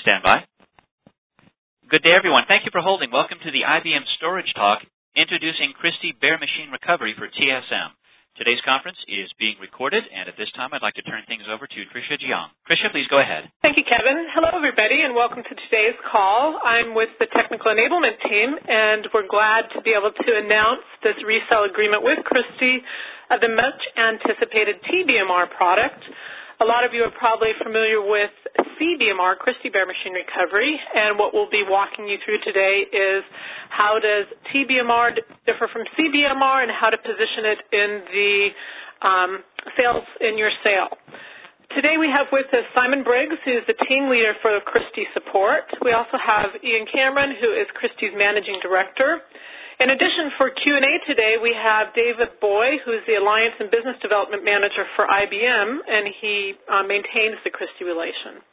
stand by. Good day, everyone. Thank you for holding. Welcome to the IBM Storage Talk, introducing Christie Bare Machine Recovery for TSM. Today's conference is being recorded, and at this time, I'd like to turn things over to Tricia Jiang. Tricia, please go ahead. Thank you, Kevin. Hello, everybody, and welcome to today's call. I'm with the Technical Enablement team, and we're glad to be able to announce this resale agreement with Christie of the much-anticipated TBMR product. A lot of you are probably familiar with CBMR, Christie Bare Machine Recovery, and what we'll be walking you through today is how does TBMR differ from CBMR and how to position it in the sales in your sale. Today we have with us Simon Briggs, who's the team leader for Christie support. We also have Ian Cameron, who is Christie's managing director. In addition, for Q&A today, we have David Boy, who's the Alliance and Business Development Manager for IBM, and he maintains the Christie relation.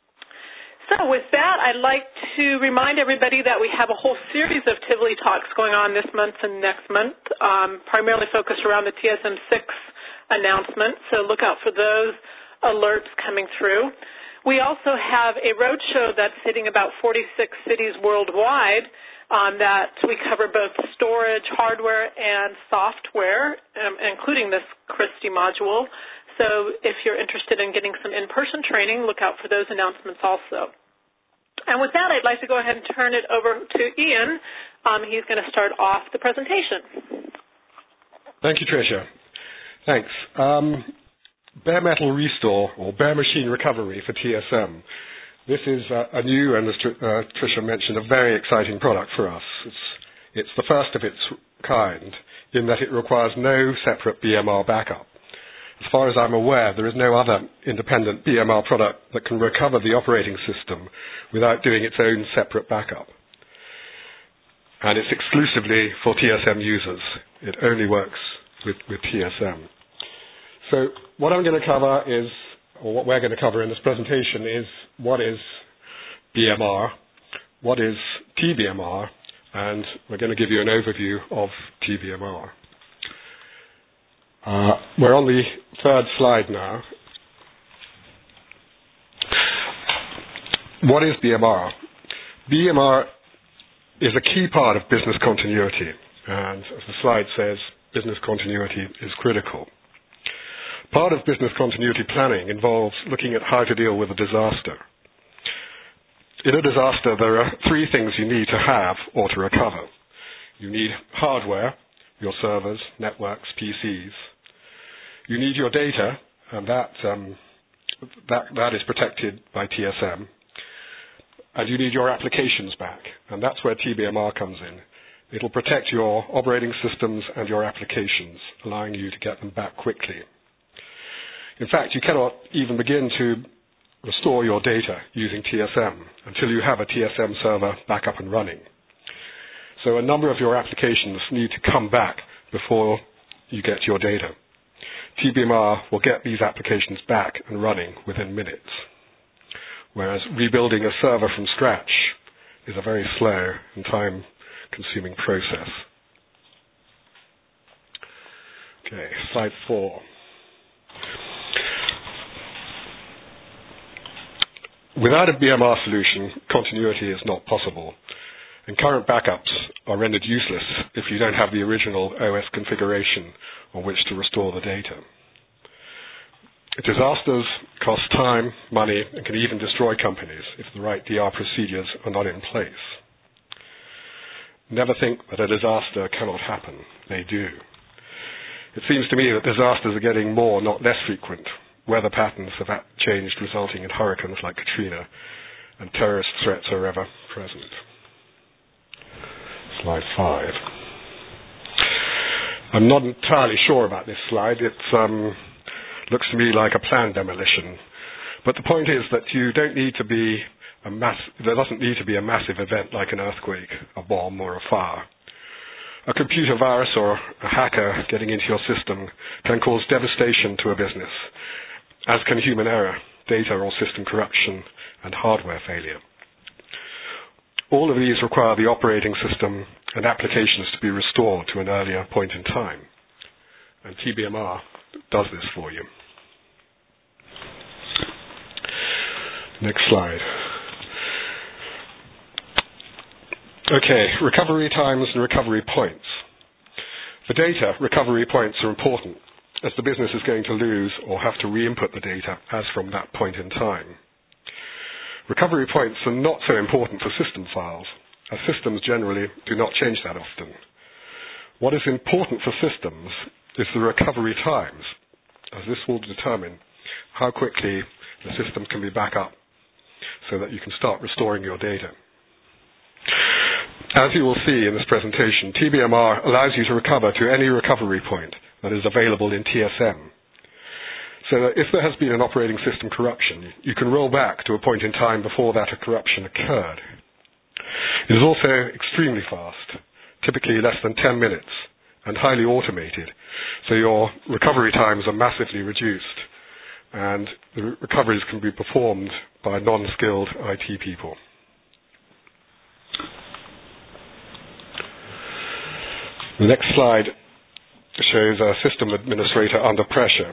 So with that, I'd like to remind everybody that we have a whole series of Tivoli talks going on this month and next month, primarily focused around the TSM6 announcement, so look out for those alerts coming through. We also have a roadshow that's hitting about 46 cities worldwide, that we cover both storage, hardware, and software, including this Christie module. So if you're interested in getting some in-person training, look out for those announcements also. And with that, I'd like to go ahead and turn it over to Ian. He's going to start off the presentation. Thank you, Tricia. Thanks. Bare Metal Restore, or Bare Machine Recovery for TSM. This is a new, and as Tricia mentioned, a very exciting product for us. It's the first of its kind in that it requires no separate BMR backup. As far as I'm aware, there is no other independent BMR product that can recover the operating system without doing its own separate backup. And it's exclusively for TSM users. It only works with TSM. So what I'm going to cover is, or what we're going to cover in this presentation is what is BMR, what is TBMR, and we're going to give you an overview of TBMR. We're on the third slide now. What is BMR? BMR is a key part of business continuity, and as the slide says, business continuity is critical. Part of business continuity planning involves looking at how to deal with a disaster. In a disaster, there are three things you need to have or to recover. You need hardware, your servers, networks, PCs. You need your data, and that is protected by TSM. And you need your applications back, and that's where TBMR comes in. It'll protect your operating systems and your applications, allowing you to get them back quickly. In fact, you cannot even begin to restore your data using TSM until you have a TSM server back up and running. So a number of your applications need to come back before you get your data. TBMR will get these applications back and running within minutes, whereas rebuilding a server from scratch is a very slow and time-consuming process. Okay, slide 4. Without a BMR solution, continuity is not possible, and current backups are rendered useless if you don't have the original OS configuration on which to restore the data. Disasters cost time, money, and can even destroy companies if the right DR procedures are not in place. Never think that a disaster cannot happen. They do. It seems to me that disasters are getting more, not less frequent. Weather patterns have changed, resulting in hurricanes like Katrina, and terrorist threats are ever present. Slide 5. I'm not entirely sure about this slide. It looks to me like a planned demolition. But the point is that you don't need to be there doesn't need to be a massive event like an earthquake, a bomb, or a fire. A computer virus or a hacker getting into your system can cause devastation to a business, as can human error, data or system corruption, and hardware failure. All of these require the operating system and applications to be restored to an earlier point in time. And TBMR does this for you. Next slide. Okay, recovery times and recovery points. For data, recovery points are important, as the business is going to lose or have to re-input the data as from that point in time. Recovery points are not so important for system files, as systems generally do not change that often. What is important for systems is the recovery times, as this will determine how quickly the system can be back up so that you can start restoring your data. As you will see in this presentation, TBMR allows you to recover to any recovery point that is available in TSM. So that if there has been an operating system corruption, you can roll back to a point in time before that corruption occurred. It is also extremely fast, typically less than 10 minutes, and highly automated, so your recovery times are massively reduced, and the recoveries can be performed by non-skilled IT people. The next slide shows a system administrator under pressure.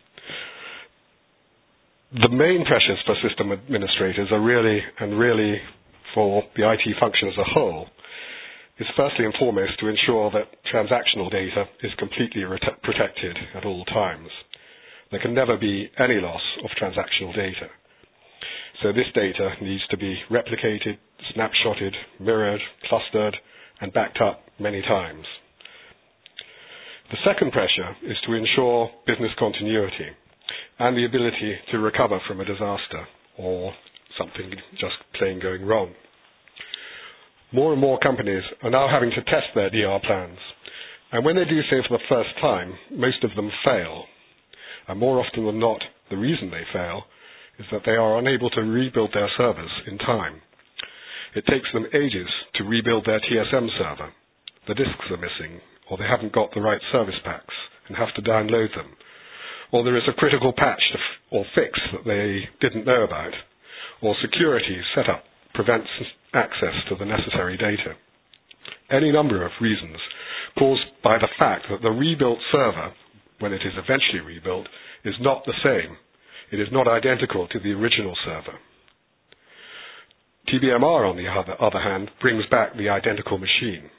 The main pressures for system administrators are really for the IT function as a whole, is firstly and foremost to ensure that transactional data is completely protected at all times. There can never be any loss of transactional data. So this data needs to be replicated, snapshotted, mirrored, clustered, and backed up many times. The second pressure is to ensure business continuity and the ability to recover from a disaster or something just plain going wrong. More and more companies are now having to test their DR plans, and when they do so for the first time, most of them fail. And more often than not, the reason they fail is that they are unable to rebuild their servers in time. It takes them ages to rebuild their TSM server. The disks are missing, or they haven't got the right service packs and have to download them, or there is a critical patch or fix that they didn't know about, or security setup prevents access to the necessary data. Any number of reasons caused by the fact that the rebuilt server, when it is eventually rebuilt, is not the same. It is not identical to the original server. TBMR, on the other hand, brings back the identical machine.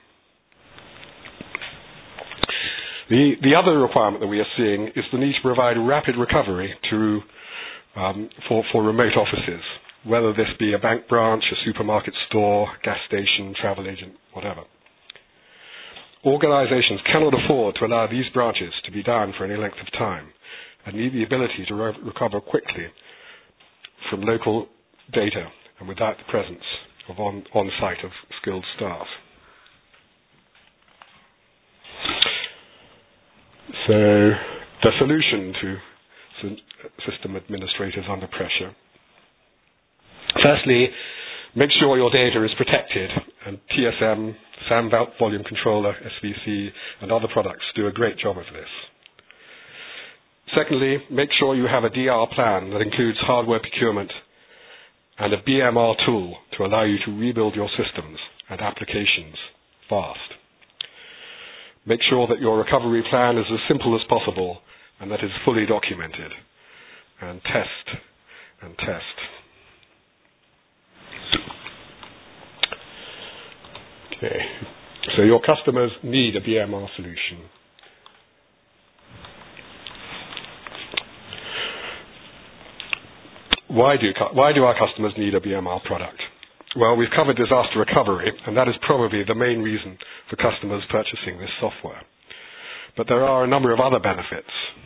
The other requirement that we are seeing is the need to provide rapid recovery for remote offices, whether this be a bank branch, a supermarket store, gas station, travel agent, whatever. Organizations cannot afford to allow these branches to be down for any length of time and need the ability to recover quickly from local data and without the presence of on-site of skilled staff. So the solution to system administrators under pressure. Firstly, make sure your data is protected, and TSM, SAM Volume Controller, SVC, and other products do a great job of this. Secondly, make sure you have a DR plan that includes hardware procurement and a BMR tool to allow you to rebuild your systems and applications fast. Make sure that your recovery plan is as simple as possible and that is fully documented. And test and test. Okay. So your customers need a BMR solution. Why do our customers need a BMR product? Well, we've covered disaster recovery, and that is probably the main reason for customers purchasing this software. But there are a number of other benefits.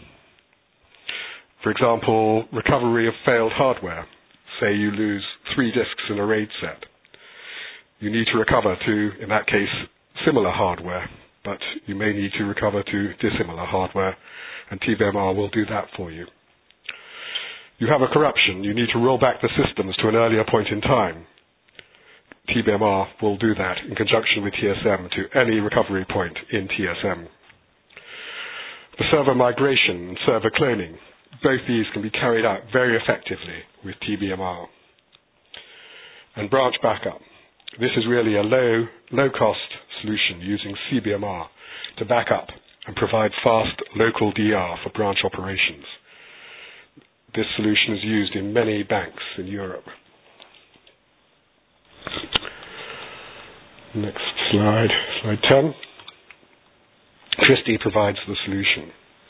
For example, recovery of failed hardware. Say you lose 3 disks in a RAID set. You need to recover to, in that case, similar hardware, but you may need to recover to dissimilar hardware, and TBMR will do that for you. You have a corruption. You need to roll back the systems to an earlier point in time. TBMR will do that in conjunction with TSM to any recovery point in TSM. The server migration and server cloning, both these can be carried out very effectively with TBMR. And branch backup. This is really a low-cost solution using CBMR to back up and provide fast local DR for branch operations. This solution is used in many banks in Europe. Next slide, slide 10. Christie provides the solution.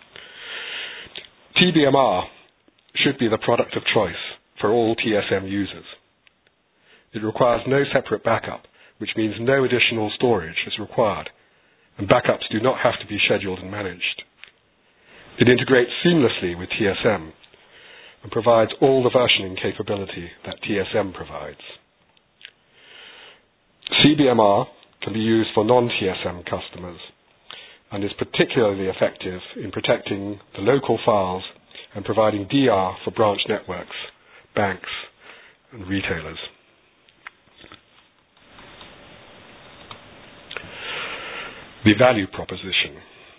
TBMR should be the product of choice for all TSM users. It requires no separate backup, which means no additional storage is required, and backups do not have to be scheduled and managed. It integrates seamlessly with TSM and provides all the versioning capability that TSM provides. CBMR can be used for non-TSM customers and is particularly effective in protecting the local files and providing DR for branch networks, banks, and retailers. The value proposition.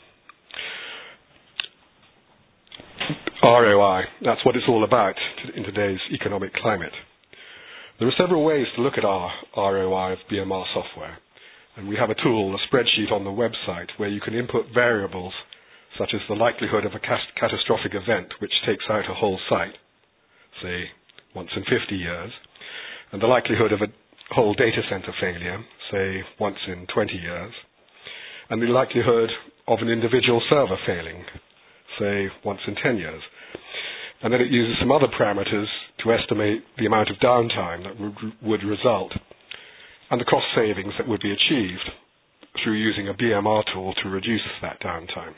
ROI, that's what it's all about in today's economic climate. There are several ways to look at our ROI of BMR software, and we have a tool, a spreadsheet on the website, where you can input variables such as the likelihood of a catastrophic event which takes out a whole site, say once in 50 years, and the likelihood of a whole data center failure, say once in 20 years, and the likelihood of an individual server failing, say once in 10 years. And then it uses some other parameters to estimate the amount of downtime that would result and the cost savings that would be achieved through using a BMR tool to reduce that downtime.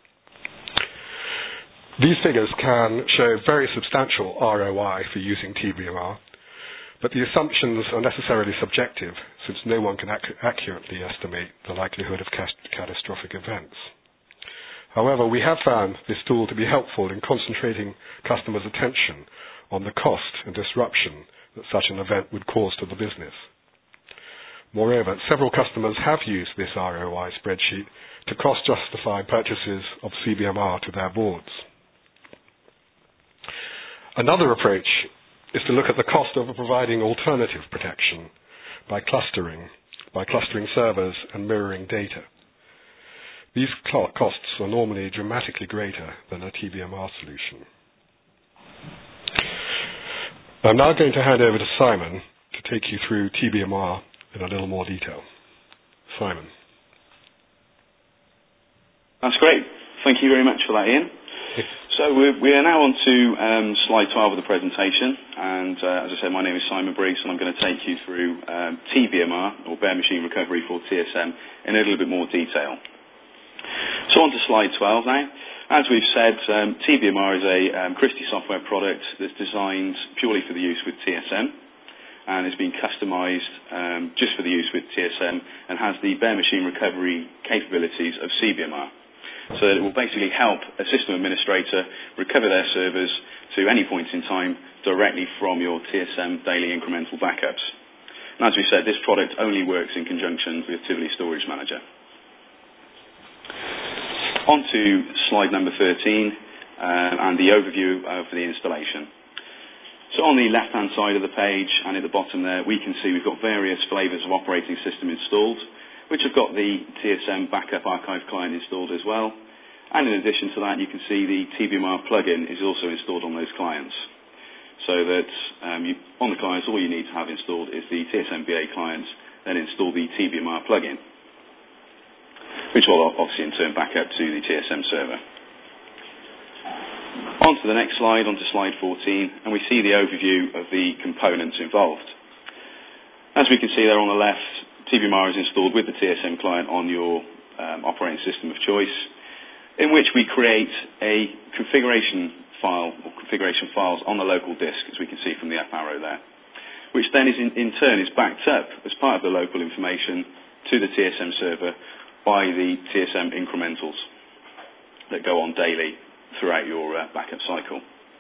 These figures can show very substantial ROI for using TBMR, but the assumptions are necessarily subjective since no one can accurately estimate the likelihood of catastrophic events. However, we have found this tool to be helpful in concentrating customers' attention on the cost and disruption that such an event would cause to the business. Moreover, several customers have used this ROI spreadsheet to cost-justify purchases of CBMR to their boards. Another approach is to look at the cost of providing alternative protection by clustering servers and mirroring data. These costs are normally dramatically greater than a TBMR solution. I'm now going to hand over to Simon to take you through TBMR in a little more detail. Simon. That's great. Thank you very much for that, Ian. So we are now on to slide 12 of the presentation, and as I said, my name is Simon Briggs, and I'm going to take you through TBMR, or Bare Machine Recovery for TSM, in a little bit more detail. So on to slide 12 now. As we've said, TBMR is a Christie software product that's designed purely for the use with TSM, and has been customized just for the use with TSM, and has the Bare Machine Recovery capabilities of CBMR. So that it will basically help a system administrator recover their servers to any point in time directly from your TSM daily incremental backups. And as we said, this product only works in conjunction with Tivoli Storage Manager. On to slide number 13 and the overview of the installation. So on the left-hand side of the page and at the bottom there, we can see we've got various flavors of operating system installed, which have got the TSM Backup Archive client installed as well. And in addition to that, you can see the TBMR plugin is also installed on those clients. So that on the clients, all you need to have installed is the TSM BA clients, then install the TBMR plugin, which will obviously in turn back up to the TSM server. On to the next slide, on to slide 14, and we see the overview of the components involved. As we can see there on the left, TBMR is installed with the TSM client on your operating system of choice, in which we create a configuration file or configuration files on the local disk, as we can see from the up arrow there, which then is in turn is backed up as part of the local information to the TSM server by the TSM incrementals that go on daily throughout your backup cycle.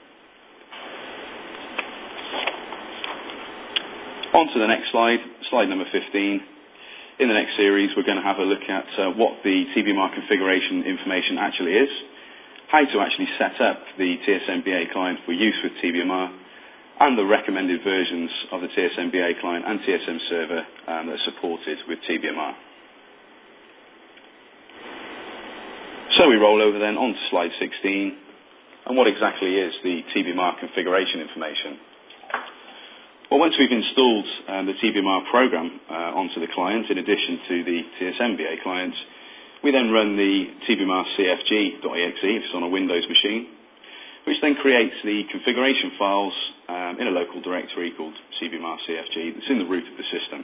On to the next slide, slide number 15. In the next series, we're going to have a look at what the TBMR configuration information actually is, how to actually set up the TSM BA client for use with TBMR, and the recommended versions of the TSM BA client and TSM server that are supported with TBMR. So we roll over then on to slide 16, and what exactly is the TBMR configuration information? Well, once we've installed the TBMR program onto the client, in addition to the TSM BA client, we then run the TBMR CFG.exe, if it's on a Windows machine, which then creates the configuration files in a local directory called TBMR CFG that's in the root of the system.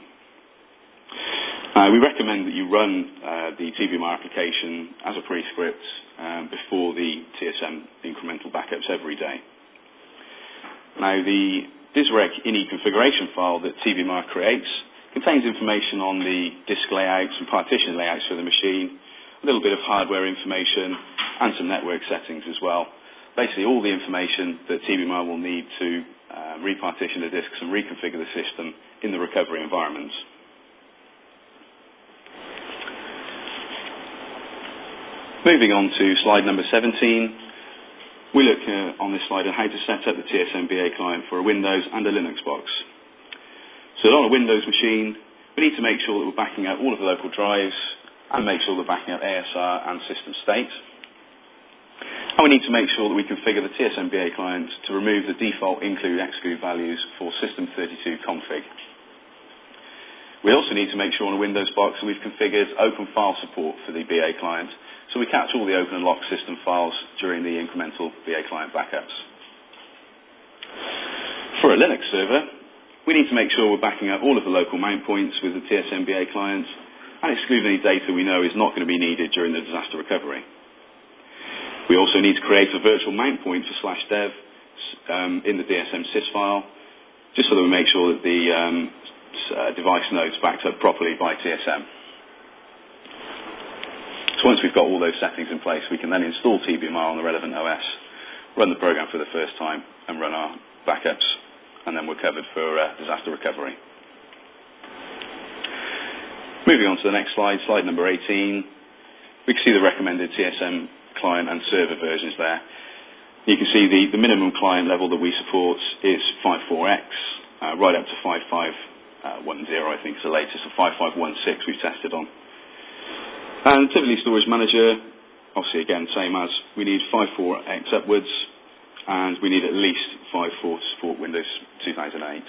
We recommend that you run the TBMR application as a prescript before the TSM incremental backups every day. Now, the DISREC INI configuration file that TBMR creates contains information on the disk layouts and partition layouts for the machine, a little bit of hardware information, and some network settings as well. Basically, all the information that TBMR will need to repartition the disks and reconfigure the system in the recovery environment. Moving on to slide number 17. We look on this slide at how to set up the TSM BA client for a Windows and a Linux box. So on a Windows machine, we need to make sure that we're backing up all of the local drives and make sure we're backing up ASR and system state. And we need to make sure that we configure the TSM BA client to remove the default include/exclude values for system32 config. We also need to make sure on a Windows box that we've configured open file support for the BA client, so we catch all the open and locked system files during the incremental BA client backups. For a Linux server, we need to make sure we're backing up all of the local mount points with the TSM BA client and exclude any data we know is not going to be needed during the disaster recovery. We also need to create a virtual mount point for /dev in the DSM sys file, just so that we make sure that the device node's backed up properly by TSM. So once we've got all those settings in place, we can then install TBMR on the relevant OS, run the program for the first time, and run our backups, and then we're covered for disaster recovery. Moving on to the next slide, slide number 18, we can see the recommended TSM client and server versions there. You can see the minimum client level that we support is 5.4x, right up to 5.5.10, I think is the latest, so 5.5.16 we've tested on. And typically Storage Manager, obviously again, same as, we need 5.4x upwards, and we need at least 5.4 to support Windows 2008.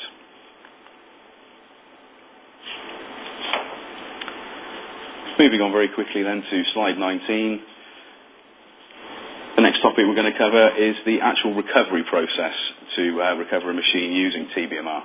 Moving on very quickly then to slide 19. The next topic we're going to cover is the actual recovery process to recover a machine using TBMR.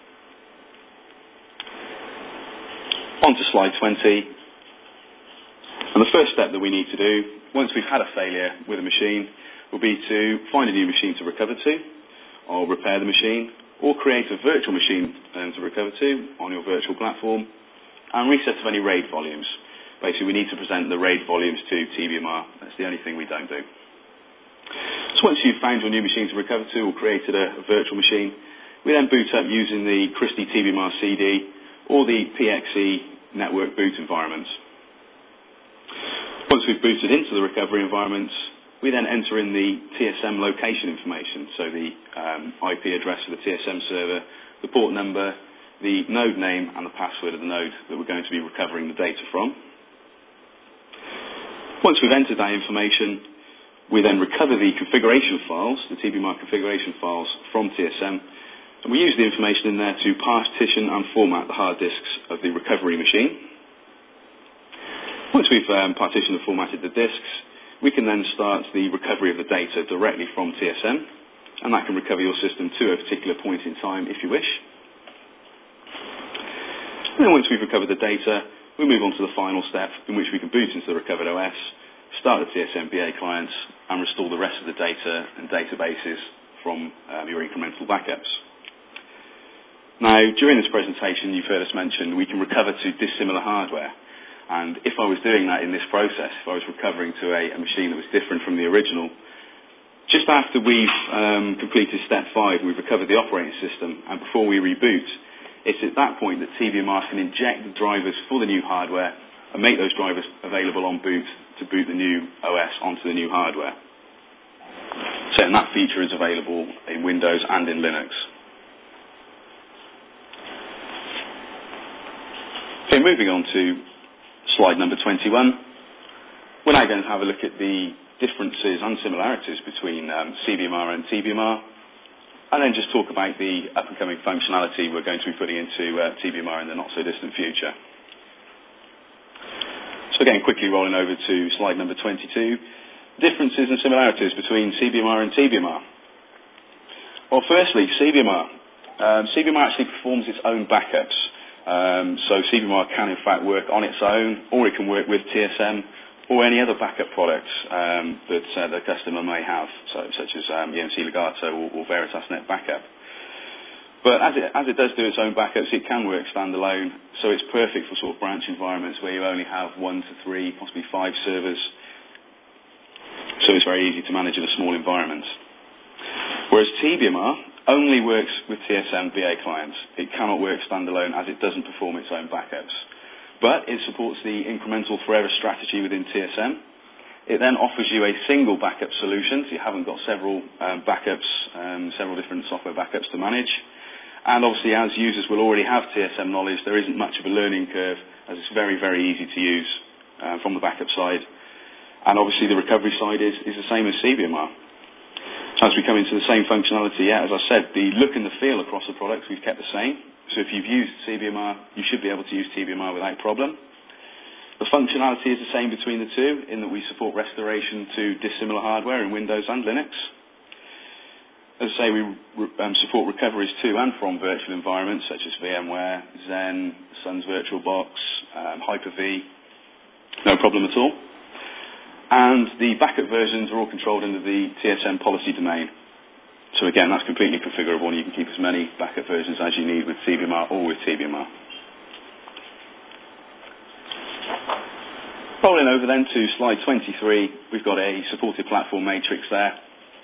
On to slide 20. And the first step that we need to do, once we've had a failure with a machine, will be to find a new machine to recover to, or repair the machine, or create a virtual machine to recover to on your virtual platform, and reset of any RAID volumes. Basically, we need to present the RAID volumes to TBMR. That's the only thing we don't do. So once you've found your new machine to recover to, or created a virtual machine, we then boot up using the Christie TBMR CD, or the PXE network boot environment. Once we've booted into the recovery environment, we then enter in the TSM location information, so the IP address of the TSM server, the port number, the node name, and the password of the node that we're going to be recovering the data from. Once we've entered that information, we then recover the configuration files, the TBMR configuration files from TSM, and we use the information in there to partition and format the hard disks of the recovery machine. Once we've partitioned and formatted the disks, we can then start the recovery of the data directly from TSM, and that can recover your system to a particular point in time if you wish. And then once we've recovered the data, we move on to the final step in which we can boot into the recovered OS, start the TSM BA client, and restore the rest of the data and databases from your incremental backups. Now, during this presentation, you've heard us mention we can recover to dissimilar hardware. And if I was doing that in this process, if I was recovering to a machine that was different from the original, just after we've completed step 5, we've recovered the operating system, and before we reboot, it's at that point that TBMR can inject the drivers for the new hardware and make those drivers available on boot to boot the new OS onto the new hardware. So and that feature is available in Windows and in Linux. Okay, moving on to slide number 21. We're now going to have a look at the differences and similarities between CBMR and TBMR, and then just talk about the up-and-coming functionality we're going to be putting into TBMR in the not-so-distant future. So again, quickly rolling over to slide number 22, differences and similarities between CBMR and TBMR. Well, firstly, CBMR. CBMR actually performs its own backups. So CBMR can, in fact, work on its own, or it can work with TSM, or any other backup products that the customer may have, such as EMC Legato or VeritasNet backup. But as it does do its own backups, it can work standalone, so it's perfect for sort of branch environments where you only have 1 to 3, possibly 5 servers. So it's very easy to manage in a small environment. Whereas TBMR only works with TSM VA clients. It cannot work standalone as it doesn't perform its own backups. But it supports the incremental forever strategy within TSM. It then offers you a single backup solution, so you haven't got several backups, several different software backups to manage. And obviously, as users will already have TSM knowledge, there isn't much of a learning curve, as it's very, very easy to use from the backup side. And obviously, the recovery side is the same as CBMR. As we come into the same functionality, as I said, the look and the feel across the products we've kept the same. So if you've used CBMR, you should be able to use TBMR without problem. The functionality is the same between the two, in that we support restoration to dissimilar hardware in Windows and Linux. As I say, we support recoveries to and from virtual environments such as VMware, Xen, Sun's VirtualBox, Hyper-V, no problem at all. And the backup versions are all controlled under the TSM policy domain. So again, that's completely configurable, and you can keep as many backup versions as you need with CBMR or with TBMR. Rolling over then to slide 23, we've got a supported platform matrix there.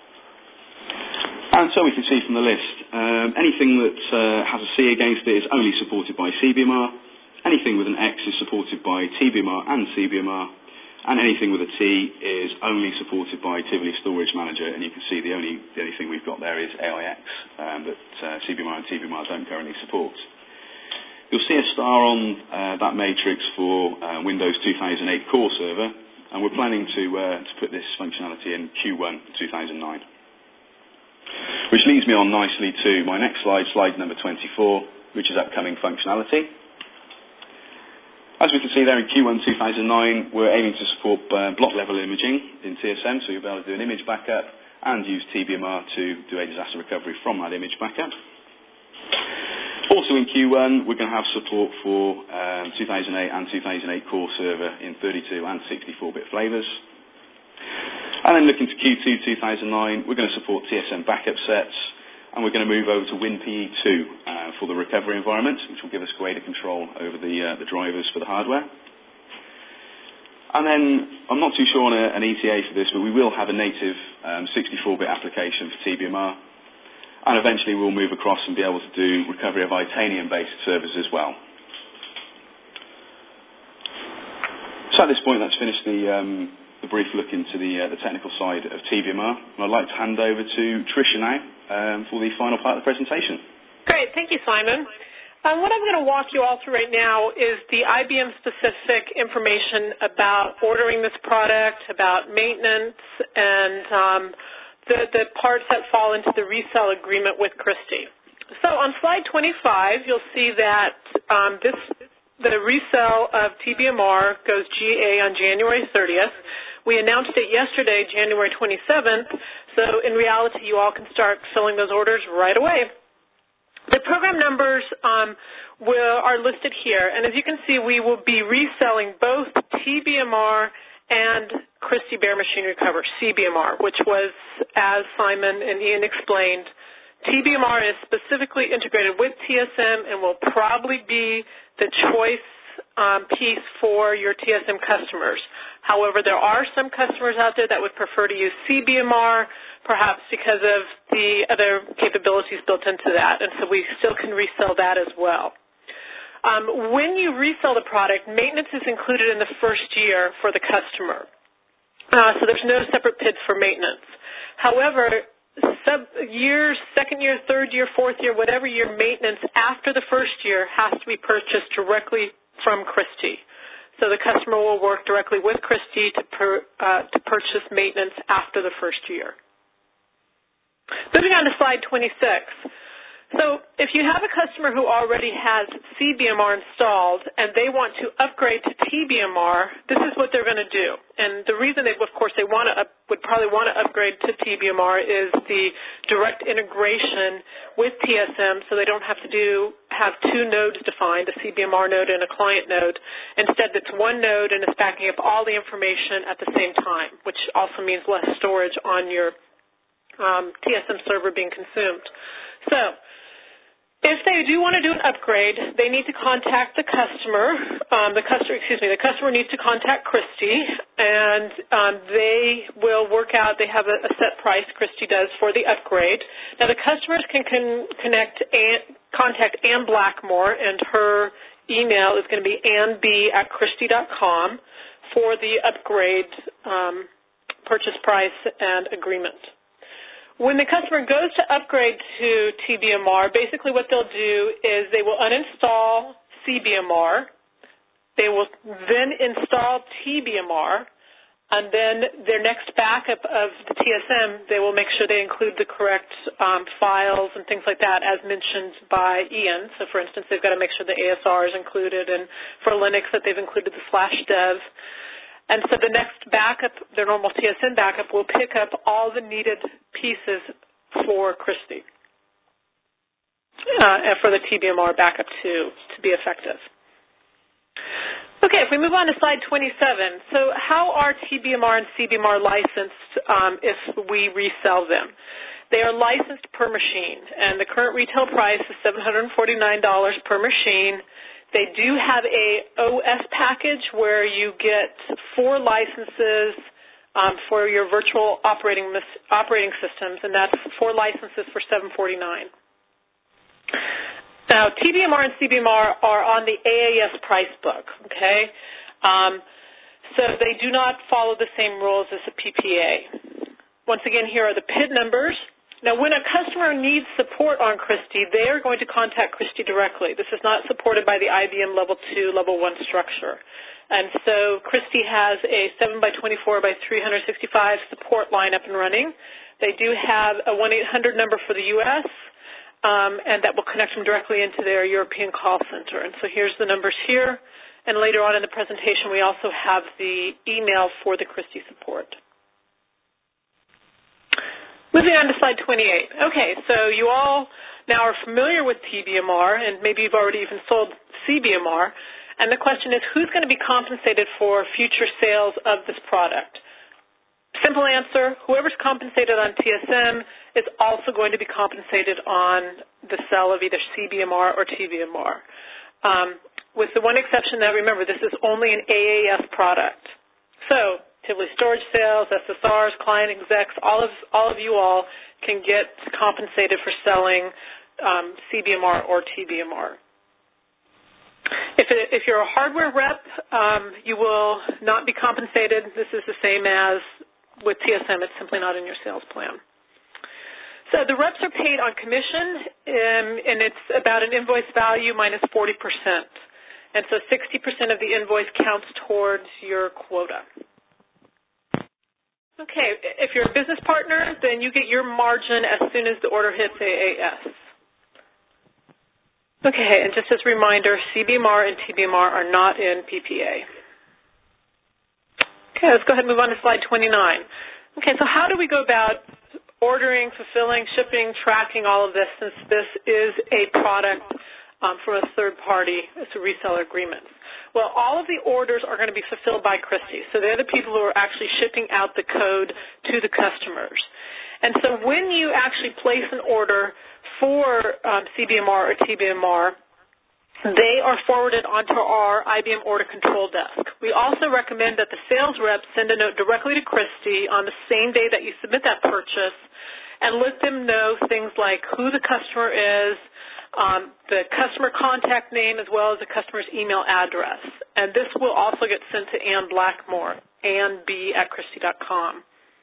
And so we can see from the list, anything that has a C against it is only supported by CBMR. Anything with an X is supported by TBMR and CBMR. And anything with a T is only supported by Tivoli Storage Manager. And you can see the only thing we've got there is AIX that CBMR and TBMR don't currently support. You'll see a star on that matrix for Windows 2008 Core Server. And we're planning to put this functionality in Q1 2009. Which leads me on nicely to my next slide, slide number 24, which is upcoming functionality. As we can see there in Q1 2009, we're aiming to support block level imaging in TSM, so you'll be able to do an image backup and use TBMR to do a disaster recovery from that image backup. Also in Q1, we're going to have support for 2008 and 2008 Core Server in 32 and 64-bit flavors. And then looking to Q2 2009, we're going to support TSM backup sets, and we're going to move over to WinPE2 for the recovery environment, which will give us greater control over the drivers for the hardware. And then, I'm not too sure on an ETA for this, but we will have a native 64-bit application for TBMR, and eventually we'll move across and be able to do recovery of Itanium-based servers as well. So at this point, let's finish the brief look into the technical side of TBMR. And I'd like to hand over to Tricia now for the final part of the presentation. Great. Thank you, Simon. What I'm going to walk you all through right now is the IBM-specific information about ordering this product, about maintenance, and the parts that fall into the resale agreement with Christie. So on slide 25, you'll see that the resale of TBMR goes GA on January 30th. We announced it yesterday, January 27th, so in reality, you all can start filling those orders right away. The program numbers are listed here, and as you can see, we will be reselling both TBMR and Christie Bare Machine Recover, CBMR, which was, as Simon and Ian explained, TBMR is specifically integrated with TSM and will probably be the choice piece for your TSM customers. However, there are some customers out there that would prefer to use CBMR, perhaps because of the other capabilities built into that, and so we still can resell that as well. When you resell the product, maintenance is included in the first year for the customer. So there's no separate PID for maintenance. However, second year, third year, fourth year, whatever year maintenance after the first year has to be purchased directly from Christie. So the customer will work directly with Christie to purchase maintenance after the first year. Moving on to slide 26. So if you have a customer who already has CBMR installed and they want to upgrade to TBMR, this is what they're going to do. And the reason they, of course, they would probably want to upgrade to TBMR is the direct integration with TSM, so they don't have to have two nodes defined, a CBMR node and a client node. Instead, it's one node and it's backing up all the information at the same time, which also means less storage on your TSM server being consumed. So if they do want to do an upgrade, they need to contact the customer. The customer needs to contact Christy, and they will work out. They have a set price, Christy does, for the upgrade. Now, the customers can contact Ann Blackmore, and her email is going to be annb@christy.com for the upgrade purchase price and agreement. When the customer goes to upgrade to TBMR, basically what they'll do is they will uninstall CBMR, they will then install TBMR, and then their next backup of the TSM, they will make sure they include the correct files and things like that as mentioned by Ian. So, for instance, they've got to make sure the ASR is included, and for Linux that they've included the /dev. And so the next backup, their normal TSM backup, will pick up all the needed pieces for Christy, and for the TBMR backup to be effective. Okay, if we move on to slide 27. So how are TBMR and CBMR licensed if we resell them? They are licensed per machine, and the current retail price is $749 per machine. They do have a OS package where you get 4 licenses for your virtual operating systems, and that's 4 licenses for $749. Now, TBMR and CBMR are on the AAS price book, okay? So they do not follow the same rules as a PPA. Once again, here are the PID numbers. Now, when a customer needs support on Christy, they are going to contact Christy directly. This is not supported by the IBM Level 2, Level 1 structure. And so Christy has a 7x24x365 support line up and running. They do have a 1-800 number for the U.S., and that will connect them directly into their European call center. And so here's the numbers here. And later on in the presentation, we also have the email for the Christy support. Moving on to slide 28. Okay, so you all now are familiar with TBMR, and maybe you've already even sold CBMR, and the question is, who's going to be compensated for future sales of this product? Simple answer, whoever's compensated on TSM is also going to be compensated on the sale of either CBMR or TBMR. With the one exception that, remember, this is only an AAS product. So Tivoli storage sales, SSRs, client execs, all of you all can get compensated for selling CBMR or TBMR. If you're a hardware rep, you will not be compensated. This is the same as with TSM. It's simply not in your sales plan. So the reps are paid on commission, and it's about an invoice value minus 40%. And so 60% of the invoice counts towards your quota. Okay, if you're a business partner, then you get your margin as soon as the order hits AAS. Okay, and just as a reminder, CBMR and TBMR are not in PPA. Okay, let's go ahead and move on to slide 29. Okay, so how do we go about ordering, fulfilling, shipping, tracking all of this, since this is a product from a third party, it's a reseller agreement? Well, all of the orders are going to be fulfilled by Christy. So they're the people who are actually shipping out the code to the customers. And so when you actually place an order for CBMR or TBMR, they are forwarded onto our IBM Order Control Desk. We also recommend that the sales rep send a note directly to Christy on the same day that you submit that purchase and let them know things like who the customer is, the customer contact name, as well as the customer's email address. And this will also get sent to Ann Blackmore, annb@christy.com.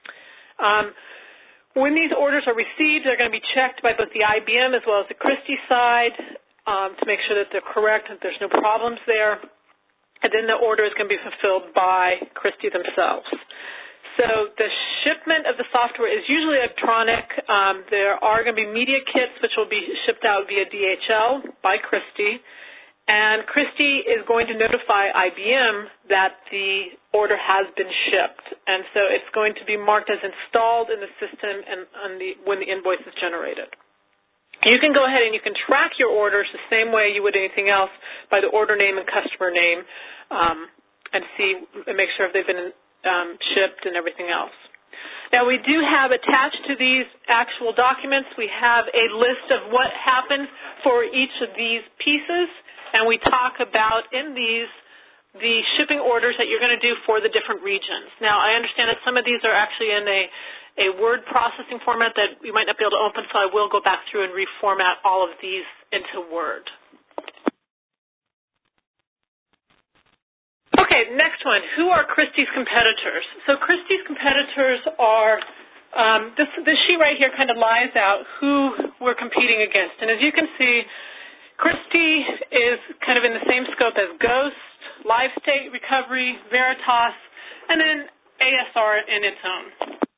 When these orders are received, they're going to be checked by both the IBM as well as the Christy side to make sure that they're correct, that there's no problems there. And then the order is going to be fulfilled by Christy themselves. So the shipment of the software is usually electronic. There are going to be media kits which will be shipped out via DHL by Christie. And Christie is going to notify IBM that the order has been shipped. And so it's going to be marked as installed in the system and when the invoice is generated. You can go ahead and you can track your orders the same way you would anything else by the order name and customer name and make sure if they've been shipped and everything else. Now, we do have attached to these actual documents, we have a list of what happens for each of these pieces, and we talk about in these the shipping orders that you're going to do for the different regions. Now, I understand that some of these are actually in a word processing format that you might not be able to open, so I will go back through and reformat all of these into Word. Okay, next one. Who are Christie's competitors? So Christie's competitors are, this sheet right here kind of lies out who we're competing against. And as you can see, Christie is kind of in the same scope as Ghost, Live State Recovery, Veritas, and then ASR in its own.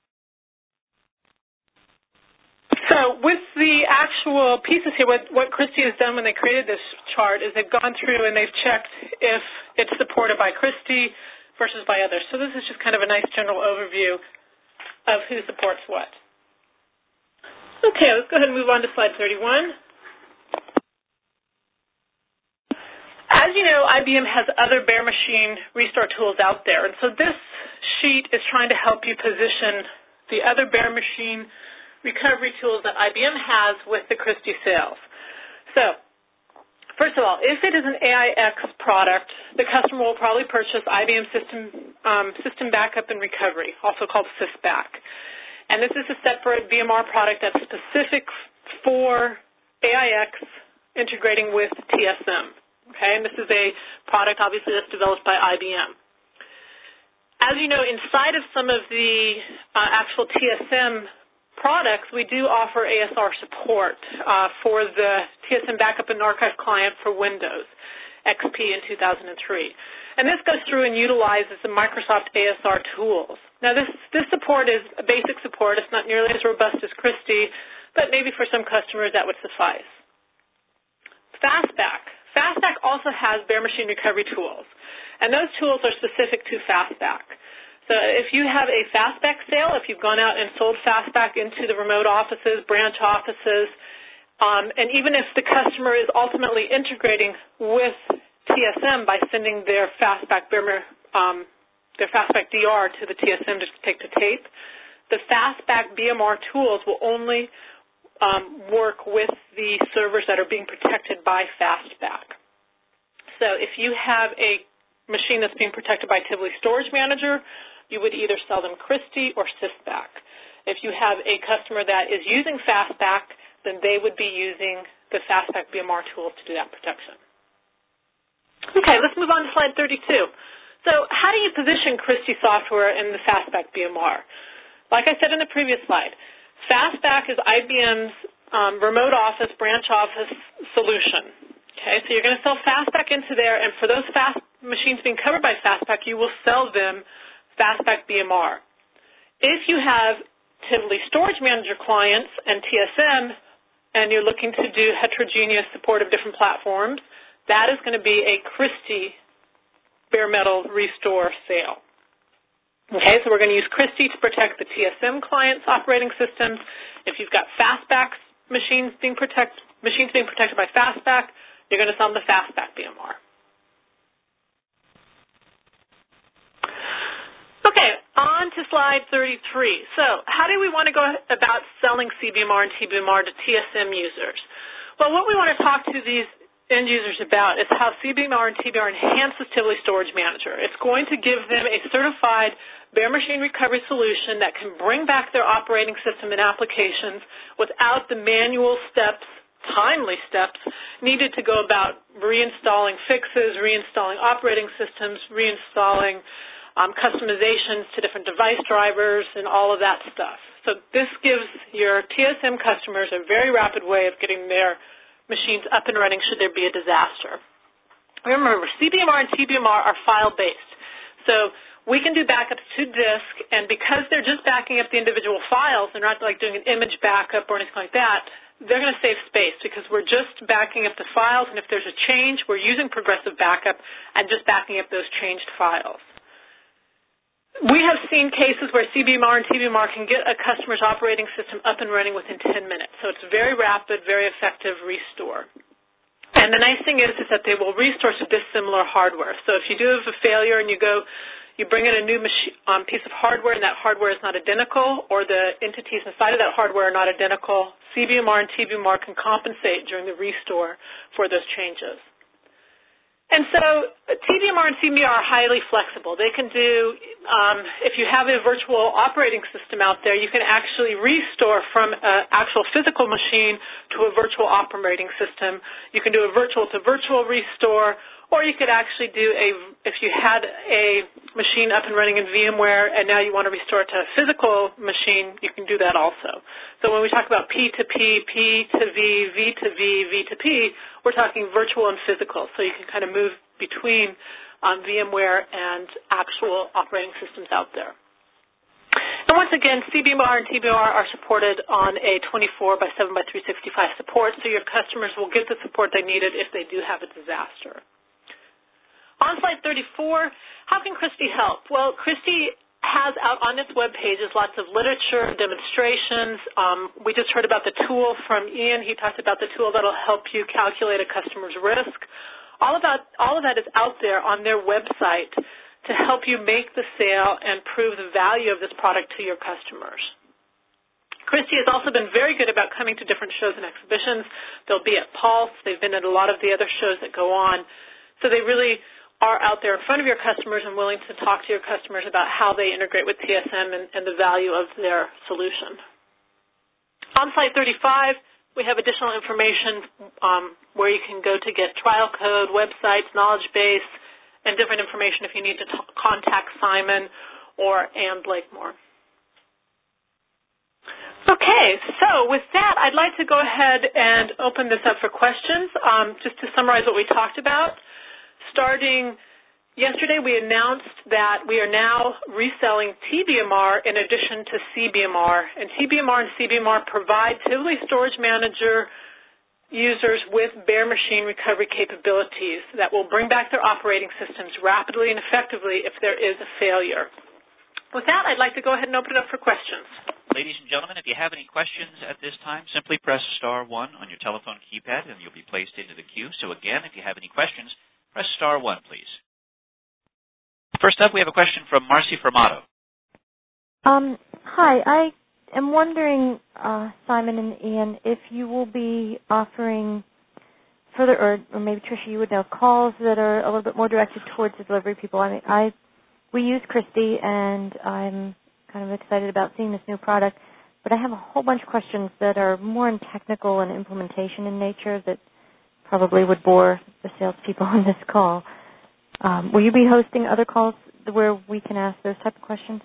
So with the actual pieces here, what Christie has done when they created this chart is they've gone through and they've checked if it's supported by Christie versus by others. So this is just kind of a nice general overview of who supports what. Okay, let's go ahead and move on to slide 31. As you know, IBM has other bare machine restore tools out there, and so this sheet is trying to help you position the other bare machine recovery tools that IBM has with the Christie sales. So, first of all, if it is an AIX product, the customer will probably purchase IBM System Backup and Recovery, also called SysBack. And this is a separate VMR product that's specific for AIX integrating with TSM. Okay, and this is a product, obviously, that's developed by IBM. As you know, inside of some of the actual TSM products, we do offer ASR support for the TSM Backup and Archive client for Windows XP in 2003. And this goes through and utilizes the Microsoft ASR tools. Now, this support is a basic support. It's not nearly as robust as Christie, but maybe for some customers that would suffice. Fastback. Fastback also has bare machine recovery tools, and those tools are specific to Fastback. So if you have a Fastback sale, if you've gone out and sold Fastback into the remote offices, branch offices, and even if the customer is ultimately integrating with TSM by sending their Fastback DR to the TSM to take to tape, the Fastback BMR tools will only work with the servers that are being protected by Fastback. So if you have a machine that's being protected by Tivoli Storage Manager, you would either sell them Christie or SysBack. If you have a customer that is using Fastback, then they would be using the Fastback BMR tools to do that protection. Okay, let's move on to slide 32. So how do you position Christie software in the Fastback BMR? Like I said in the previous slide, Fastback is IBM's remote office, branch office solution. Okay, so you're going to sell Fastback into there, and for those machines being covered by Fastback, you will sell them Fastback BMR. If you have Tivoli Storage Manager clients and TSM, and you're looking to do heterogeneous support of different platforms, that is going to be a Christie bare metal restore sale. Okay, so we're going to use Christie to protect the TSM clients' operating systems. If you've got Fastback machines being protected by Fastback, you're going to sell them the Fastback BMR. Okay, on to slide 33. So how do we want to go about selling CBMR and TBMR to TSM users? Well, what we want to talk to these end users about is how CBMR and TBMR enhances Tivoli Storage Manager. It's going to give them a certified bare machine recovery solution that can bring back their operating system and applications without the manual steps, timely steps, needed to go about reinstalling fixes, reinstalling operating systems, reinstalling customizations to different device drivers and all of that stuff. So this gives your TSM customers a very rapid way of getting their machines up and running should there be a disaster. Remember, CBMR and TBMR are file-based. So we can do backups to disk, and because they're just backing up the individual files, they're not like doing an image backup or anything like that, they're going to save space because we're just backing up the files, and if there's a change, we're using progressive backup and just backing up those changed files. We have seen cases where CBMR and TBMR can get a customer's operating system up and running within 10 minutes. So it's very rapid, very effective restore. And the nice thing is that they will restore to dissimilar hardware. So if you do have a failure and you bring in a new piece of hardware and that hardware is not identical, or the entities inside of that hardware are not identical, CBMR and TBMR can compensate during the restore for those changes. And so TBMR and CBMR are highly flexible. They can do, if you have a virtual operating system out there, you can actually restore from an actual physical machine to a virtual operating system. You can do a virtual-to-virtual restore, or you could actually do if you had a machine up and running in VMware and now you want to restore it to a physical machine, you can do that also. So when we talk about P2P, P2V, V2V, V2P, we're talking virtual and physical. So you can kind of move between VMware and actual operating systems out there. And once again, CBMR and TBMR are supported on a 24/7/365 support, so your customers will get the support they needed if they do have a disaster. On slide 34, how can Christy help? Well, Christy has out on its web pages lots of literature, demonstrations. We just heard about the tool from Ian. He talked about the tool that will help you calculate a customer's risk. All of that is out there on their website to help you make the sale and prove the value of this product to your customers. Christy has also been very good about coming to different shows and exhibitions. They'll be at Pulse. They've been at a lot of the other shows that go on. So they really are out there in front of your customers and willing to talk to your customers about how they integrate with TSM and the value of their solution. On slide 35, we have additional information where you can go to get trial code, websites, knowledge base, and different information if you need to contact Simon or Ann Blakemore. Okay, so with that, I'd like to go ahead and open this up for questions. Just to summarize what we talked about. Starting yesterday, we announced that we are now reselling TBMR in addition to CBMR. And TBMR and CBMR provide Tivoli Storage Manager users with bare machine recovery capabilities that will bring back their operating systems rapidly and effectively if there is a failure. With that, I'd like to go ahead and open it up for questions. Ladies and gentlemen, if you have any questions at this time, simply press *1 on your telephone keypad and you'll be placed into the queue. So again, if you have any questions, press *1, please. First up, we have a question from Marcy Fermato. Hi. I am wondering, Simon and Ian, if you will be offering further, or maybe Tricia, you would know, calls that are a little bit more directed towards the delivery people. I mean, we use Christy, and I'm kind of excited about seeing this new product, but I have a whole bunch of questions that are more in technical and implementation in nature that probably would bore the salespeople on this call. Will you be hosting other calls where we can ask those type of questions?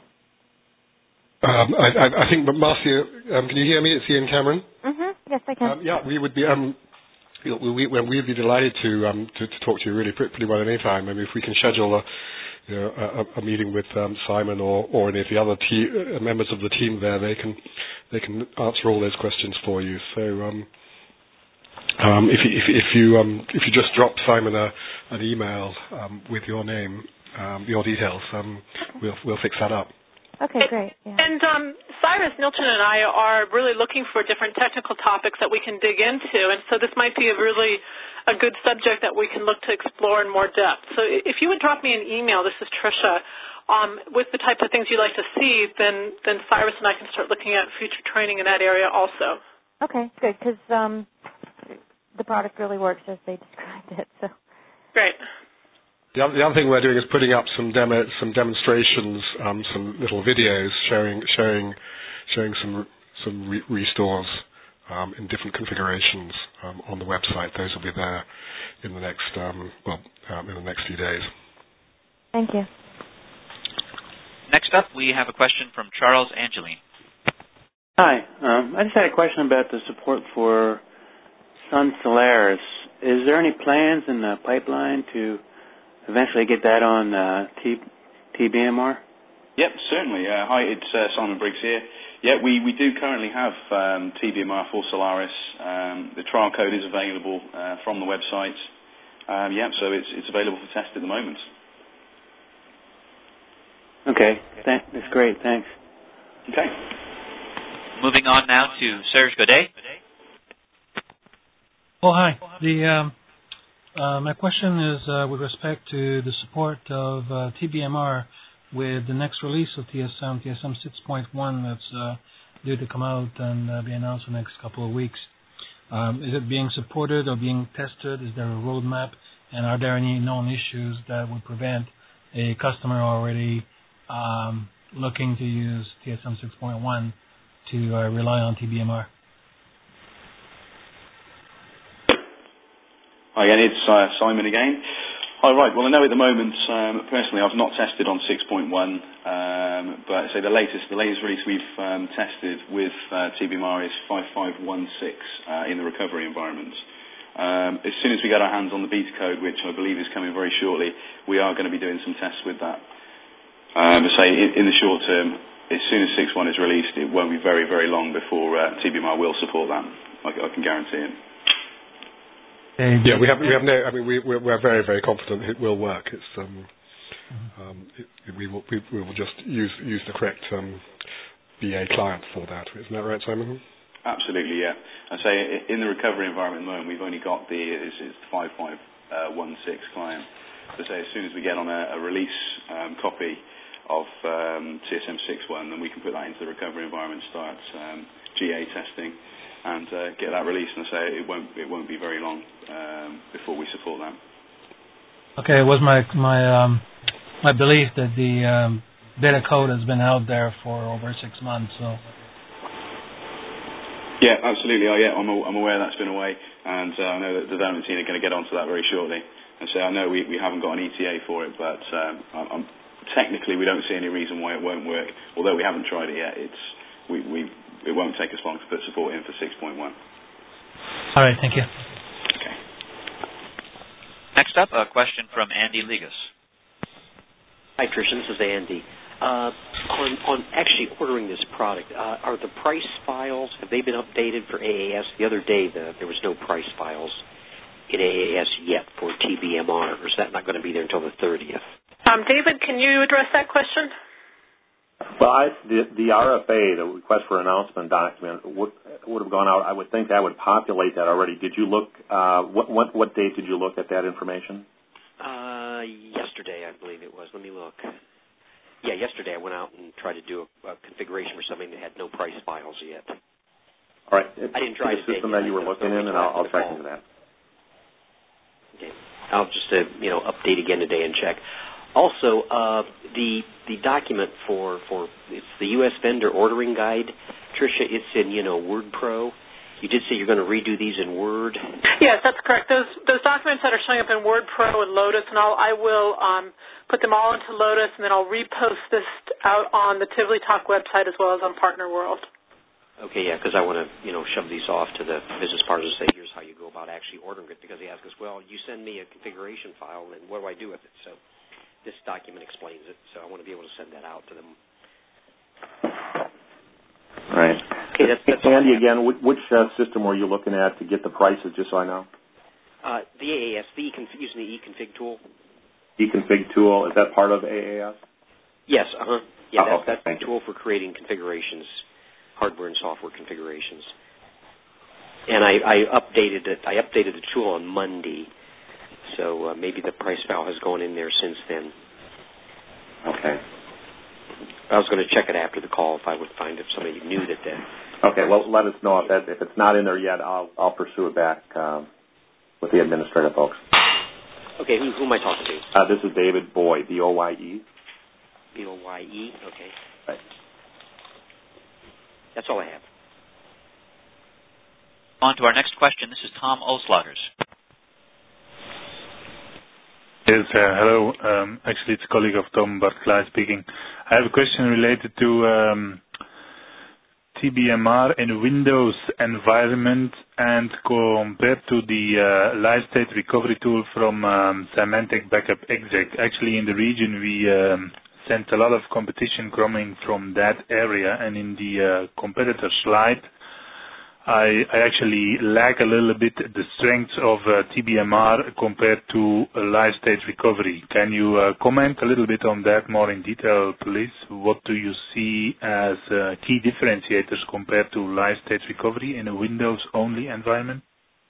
I think, but Marcia, can you hear me? It's Ian Cameron. Yes, I can. Yeah, we would be. We'd be delighted to talk to you really pretty well anytime. I mean, if we can schedule a meeting with Simon or any of the other members of the team there, they can answer all those questions for you. So. If you just drop Simon an email with your name, your details, we'll fix that up. Okay, great. Yeah. And Cyrus Nilchin and I are really looking for different technical topics that we can dig into, and so this might be a good subject that we can look to explore in more depth. So if you would drop me an email, this is Tricia, with the types of things you'd like to see, then Cyrus and I can start looking at future training in that area also. Okay, good, because the product really works as they described it. So great. The other thing we're doing is putting up some demonstrations, some little videos showing some restores in different configurations on the website. Those will be there in the next in the next few days. Thank you. Next up, we have a question from Charles Angeline. Hi. I just had a question about the support for Sun Solaris. Is there any plans in the pipeline to eventually get that on TBMR? Yep, certainly. Hi, it's Simon Briggs here. Yeah, we do currently have TBMR for Solaris. The trial code is available from the website. So it's available for test at the moment. Okay, that's great. Thanks. Okay. Moving on now to Serge Godet. Oh, hi. My question is with respect to the support of TBMR with the next release of TSM 6.1 that's due to come out and be announced in the next couple of weeks. Is it being supported or being tested? Is there a roadmap? And are there any known issues that would prevent a customer already looking to use TSM 6.1 to rely on TBMR? Hi again, it's Simon again. Hi, right. Well, I know at the moment, personally, I've not tested on 6.1, but say the latest release we've tested with TBMR is 5516 in the recovery environment. As soon as we get our hands on the beta code, which I believe is coming very shortly, we are going to be doing some tests with that. In the short term, as soon as 6.1 is released, it won't be very, very long before TBMR will support that. I can guarantee it. Yeah, we have no. I mean, we're very, very confident it will work. It's we will just use the correct BA client for that. Isn't that right, Simon? Absolutely, yeah. I say in the recovery environment at the moment, we've only got the 5516 client. So say as soon as we get on a release copy of TSM 6.1, then we can put that into the recovery environment, start GA testing, and get that released. And say it won't be very long before we support that. Okay, it was my belief that the beta code has been out there for over 6 months. So. Yeah, absolutely. I'm aware that's been away, and I know that the development team are going to get onto that very shortly. And so I know we haven't got an ETA for it, but technically we don't see any reason why it won't work. Although we haven't tried it yet, it won't take us long to put support in for 6.1. All right, thank you. Okay. Next up, a question from Andy Ligas. Hi, Tricia. This is Andy. On actually ordering this product, are the price files, have they been updated for AAS? The other day there was no price files in AAS yet for TBMR, or is that not going to be there until the 30th? David, can you address that question? Well, the RFA, the request for announcement document, would have gone out. I would think that would populate that already. Did you look? What date did you look at that information? Yesterday, I believe it was. Let me look. Yeah, yesterday I went out and tried to do a configuration for something that had no price files yet. All right. I didn't try the system that you were looking in, and I'll check into that. Okay. I'll just update again today and check. Also, the document for it's the U.S. Vendor Ordering Guide, Tricia. It's in WordPro. You did say you're going to redo these in Word. Yes, that's correct. Those documents that are showing up in WordPro and Lotus and all, I will put them all into Lotus, and then I'll repost this out on the Tivoli Talk website as well as on Partner World. Okay, yeah, because I want to shove these off to the business partners and say, here's how you go about actually ordering it, because they ask us, well, you send me a configuration file, and what do I do with it? So this document explains it, so I want to be able to send that out to them. Right. Okay, that's Andy, again, which system were you looking at to get the prices, just so I know? The AAS, using the eConfig tool. eConfig tool, is that part of AAS? Yes, Yeah, that's the tool for creating configurations, hardware and software configurations. And I updated it. I updated the tool on Monday, so maybe the price file has gone in there since then. Okay. I was going to check it after the call if I would find if somebody knew that. Okay. Well, let us know if it's not in there yet. I'll pursue it back with the administrative folks. Okay. Who am I talking to? This is David Boye, B-O-Y-E. B-O-Y-E. Okay. Right. That's all I have. On to our next question. This is Tom Oslagers. Yes, hello. Actually, it's a colleague of Tom Barclay speaking. I have a question related to TBMR in Windows environment and compared to the live state recovery tool from Symantec Backup Exec. Actually, in the region, we sense a lot of competition coming from that area, and in the competitor slide, I actually lack a little bit the strengths of TBMR compared to live state recovery. Can you comment a little bit on that more in detail, please? What do you see as key differentiators compared to live state recovery in a Windows-only environment?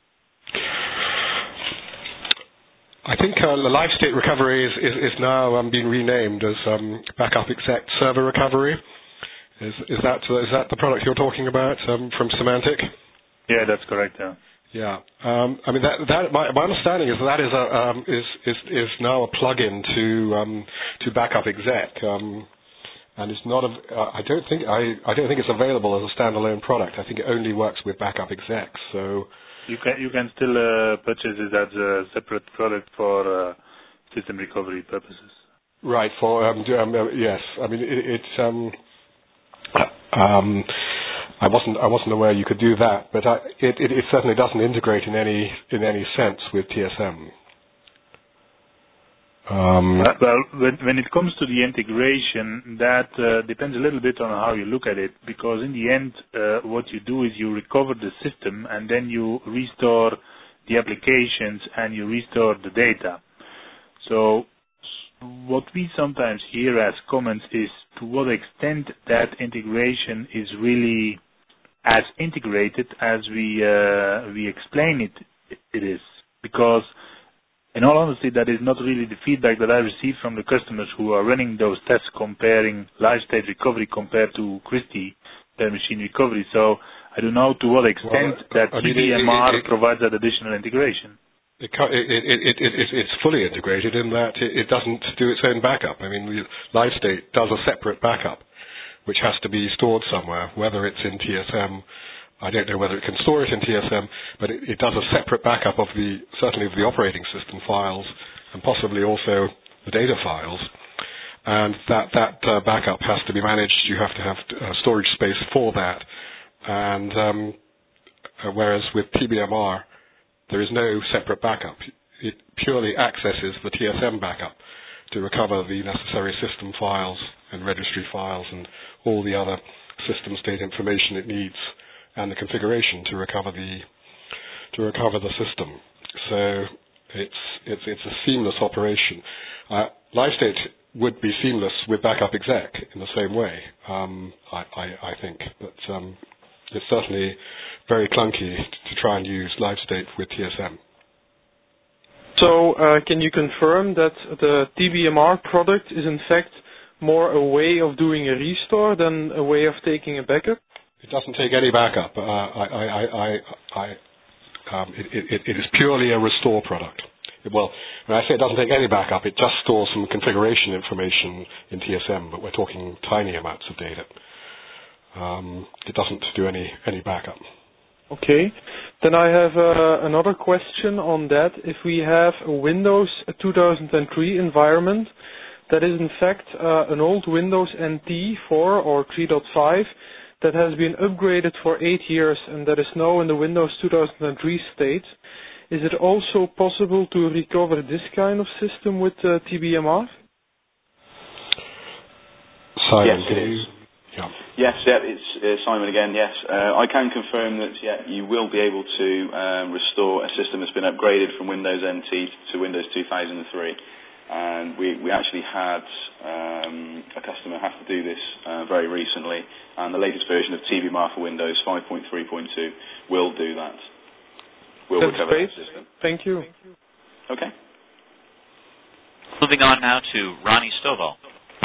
I think the live state recovery is now being renamed as Backup Exec Server Recovery. Is that the product you're talking about from Symantec? Yeah, that's correct. Yeah. Yeah. I mean my understanding is that is now a plug-in to Backup Exec, and it's not. I don't think it's available as a standalone product. I think it only works with Backup Exec. So you can still purchase it as a separate product for system recovery purposes. Right. For yes. I mean it's. I wasn't aware you could do that, but it certainly doesn't integrate in any sense with TSM. Well, when it comes to the integration, that depends a little bit on how you look at it, because in the end, what you do is you recover the system and then you restore the applications and you restore the data. So what we sometimes hear as comments is to what extent that integration is really as integrated as we explain it is. Because in all honesty, that is not really the feedback that I receive from the customers who are running those tests comparing live state recovery compared to Christie bare machine recovery. So I don't know to what extent that TBMR provides that additional integration. It's fully integrated in that it doesn't do its own backup. I mean, live state does a separate backup, which has to be stored somewhere, whether it's in TSM. I don't know whether it can store it in TSM, but it does a separate backup certainly of the operating system files and possibly also the data files. And that backup has to be managed. You have to have storage space for that. And whereas with TBMR, there is no separate backup. It purely accesses the TSM backup to recover the necessary system files and registry files and all the other system state information it needs and the configuration to recover the system. So it's a seamless operation. Live state would be seamless with Backup Exec in the same way, I think, but it's certainly very clunky to try and use live state with TSM. So can you confirm that the TBMR product is in fact more a way of doing a restore than a way of taking a backup? It doesn't take any backup. It is purely a restore product. Well, when I say it doesn't take any backup, it just stores some configuration information in TSM, but we're talking tiny amounts of data. It doesn't do any backup. Okay. Then I have another question on that. If we have a Windows 2003 environment that is in fact an old Windows NT 4 or 3.5 that has been upgraded for 8 years and that is now in the Windows 2003 state, is it also possible to recover this kind of system with TBMR? Simon, yes, it is. Yeah. Yes, it's Simon again. Yes, I can confirm that. Yeah, you will be able to restore a system that's been upgraded from Windows NT to Windows 2003, and we actually had a customer have to do this very recently, and the latest version of TBMR for Windows 5.3.2 will do that. Will recover that system. Thank you. Okay. Moving on now to Ronnie Stovall.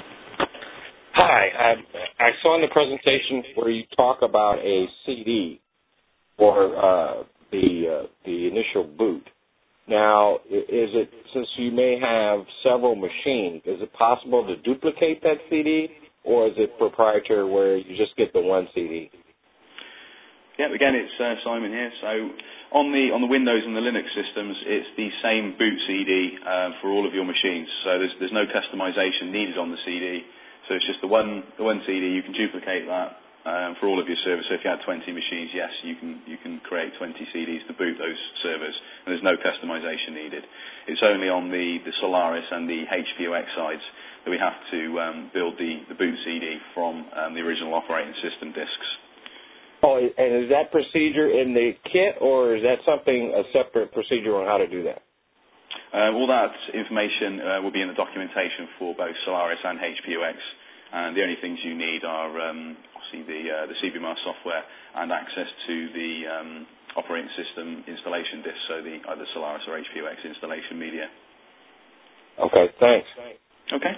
Hi, I saw in the presentation where you talk about a CD for the initial boot. Now, is it, since you may have several machines, is it possible to duplicate that CD, or is it proprietary where you just get the one CD? Yeah, again, it's Simon here. So on the Windows and the Linux systems, it's the same boot CD for all of your machines. So there's no customization needed on the CD. So it's just the one CD. You can duplicate that for all of your servers. So if you had 20 machines, yes, you can create 20 CDs to boot those servers, and there's no customization needed. It's only on the Solaris and the HPUX sides that we have to build the boot CD from the original operating system disks. Oh, and is that procedure in the kit, or is that a separate procedure on how to do that? All that information will be in the documentation for both Solaris and HPUX, and the only things you need are obviously the CBMR software and access to the operating system installation disk, so either Solaris or HPUX installation media. Okay, thanks. Okay.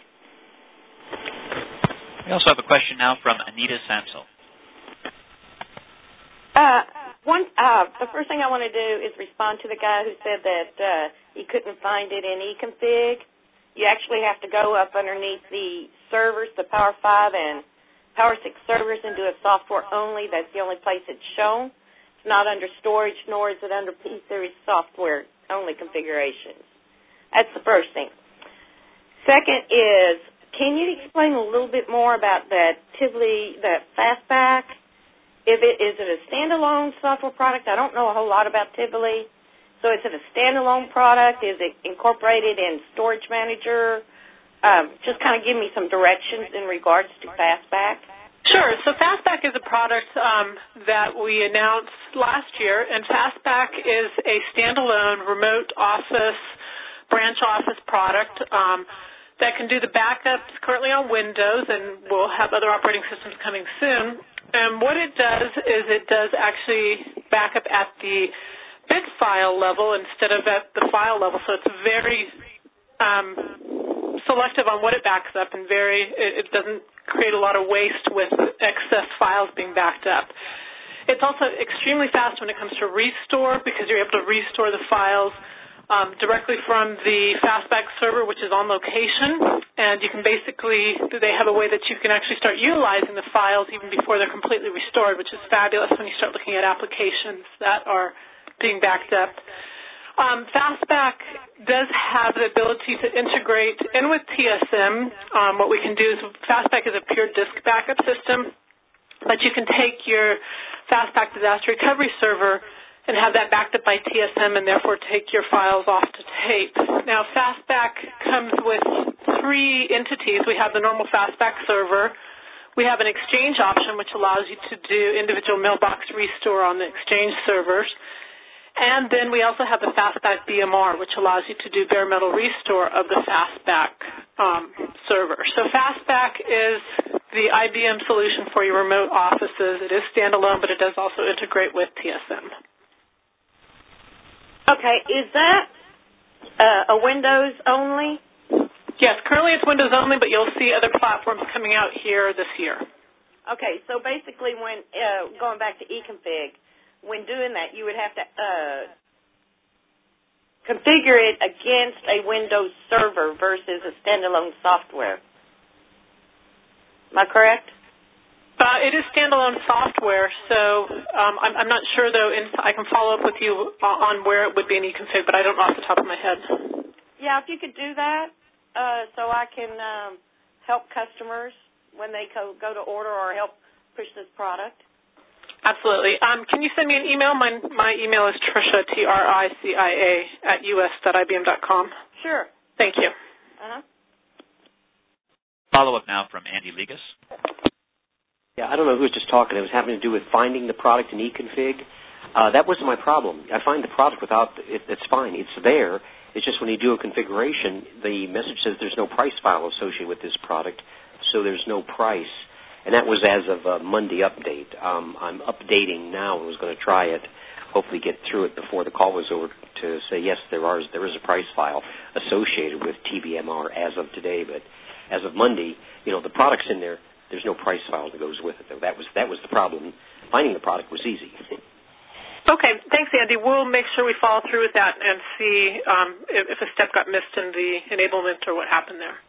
We also have a question now from Anita Samsel. The first thing I want to do is respond to the guy who said that he couldn't find it in eConfig. You actually have to go up underneath the servers, the Power 5 and Power 6 servers, and do a software only. That's the only place it's shown. It's not under storage, nor is it under P-Series software only configurations. That's the first thing. Second is, can you explain a little bit more about that Tivoli, that Fastback? Is it a standalone software product? I don't know a whole lot about Tivoli. So is it a standalone product? Is it incorporated in Storage Manager? Just kind of give me some directions in regards to Fastback. Sure. So Fastback is a product that we announced last year, and Fastback is a standalone remote office, branch office product that can do the backups currently on Windows, and we'll have other operating systems coming soon. And what it does is it does actually back up at the bit file level instead of at the file level, so it's very selective on what it backs up, and it doesn't create a lot of waste with excess files being backed up. It's also extremely fast when it comes to restore, because you're able to restore the files directly from the Fastback server, which is on location, and you can they have a way that you can actually start utilizing the files even before they're completely restored, which is fabulous when you start looking at applications that are being backed up. Fastback does have the ability to integrate in with TSM. What we can do is Fastback is a pure disk backup system, but you can take your Fastback disaster recovery server and have that backed up by TSM and therefore take your files off to tape. Now, Fastback comes with 3 entities. We have the normal Fastback server. We have an Exchange option, which allows you to do individual mailbox restore on the Exchange servers. And then we also have the Fastback BMR, which allows you to do bare metal restore of the Fastback server. So Fastback is the IBM solution for your remote offices. It is standalone, but it does also integrate with TSM. Okay, is that a Windows only? Yes, currently it's Windows only, but you'll see other platforms coming out here this year. Okay, so basically when, going back to eConfig, when doing that, you would have to configure it against a Windows server versus a standalone software. Am I correct? It is standalone software, so I'm not sure, though. I can follow up with you on where it would be in eConfig, but I don't know off the top of my head. Yeah, if you could do that so I can help customers when they go to order or help push this product. Absolutely. Can you send me an email? My email is Tricia, TRICIA, @us.ibm.com. Sure. Thank you. Follow-up now from Andy Ligas. Yeah, I don't know who was just talking. It was having to do with finding the product in eConfig. That wasn't my problem. I find the product without it. It's fine. It's there. It's just when you do a configuration, the message says there's no price file associated with this product, so there's no price. And that was as of a Monday update. I'm updating now and was going to try it, hopefully get through it before the call was over to say, yes, there is a price file associated with TBMR as of today. But as of Monday, the product's in there. There's no price file that goes with it, though. That was the problem. Finding the product was easy. Okay. Thanks, Andy. We'll make sure we follow through with that and see if a step got missed in the enablement or what happened there.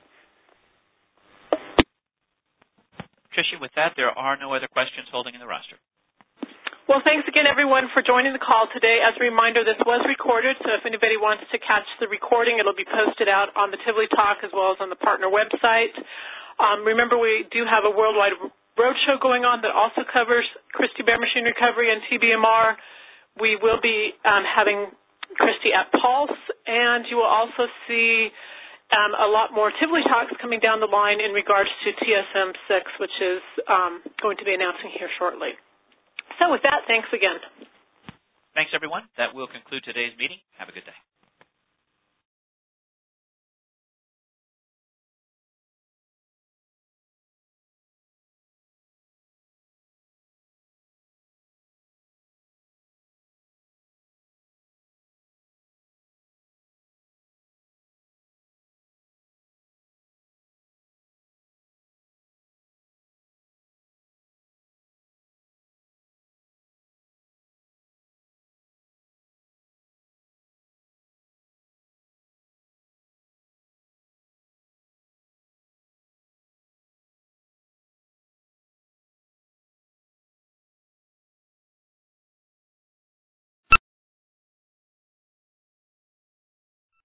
Tricia, with that, there are no other questions holding in the roster. Well, thanks again, everyone, for joining the call today. As a reminder, this was recorded, so if anybody wants to catch the recording, it'll be posted out on the Tivoli Talk as well as on the partner website. Remember, we do have a worldwide roadshow going on that also covers Christy Bare Machine Recovery and TBMR. We will be having Christy at Pulse, and you will also see a lot more Tivoli talks coming down the line in regards to TSM 6, which is going to be announcing here shortly. So with that, thanks again. Thanks, everyone. That will conclude today's meeting. Have a good day.